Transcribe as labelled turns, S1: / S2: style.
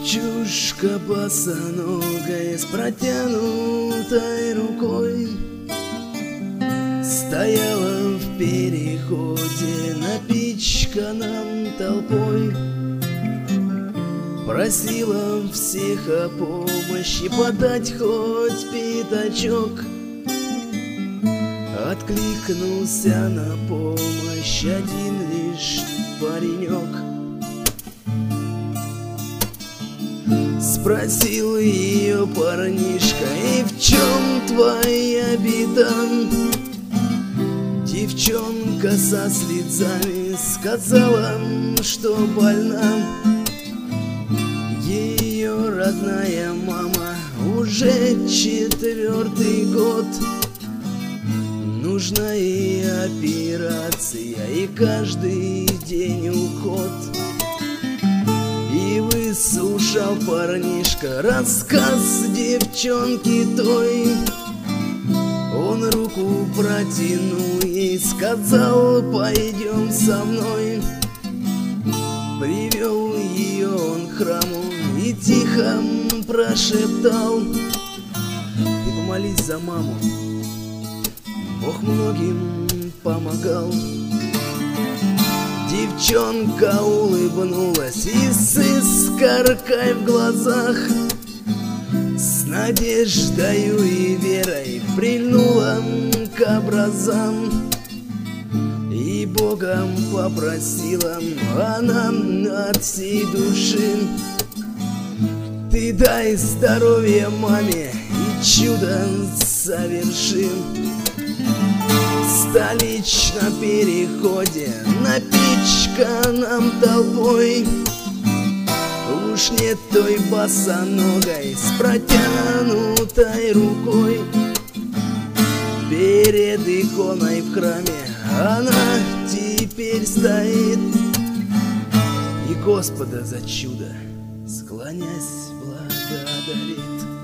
S1: Девчушка босоногая с протянутой рукой стояла в переходе, напичканном толпой. Просила всех о помощи, подать хоть пятачок. Откликнулся на помощь один лишь паренек. Спросил ее парнишка: и в чем твоя беда? Девчонка со слезами сказала, что больна. Ее родная мама уже 4-й год. Нужна и операция, и каждый день уход. И выслушал парнишка рассказ девчонки той. Он руку протянул и сказал: пойдем со мной. Привел ее он к храму и тихо прошептал: ты помолись за маму, Бог многим помогал. Девчонка улыбнулась и с искоркой в глазах, с надеждою и верой прильнула к образам. И Богом попросила она от всей души: ты дай здоровье маме и чудо соверши. В столичном переходе, напичканном толпой, уж нет той босоногой с протянутой рукой. Перед иконой в храме она теперь стоит и Господа за чудо, склонясь, благодарит.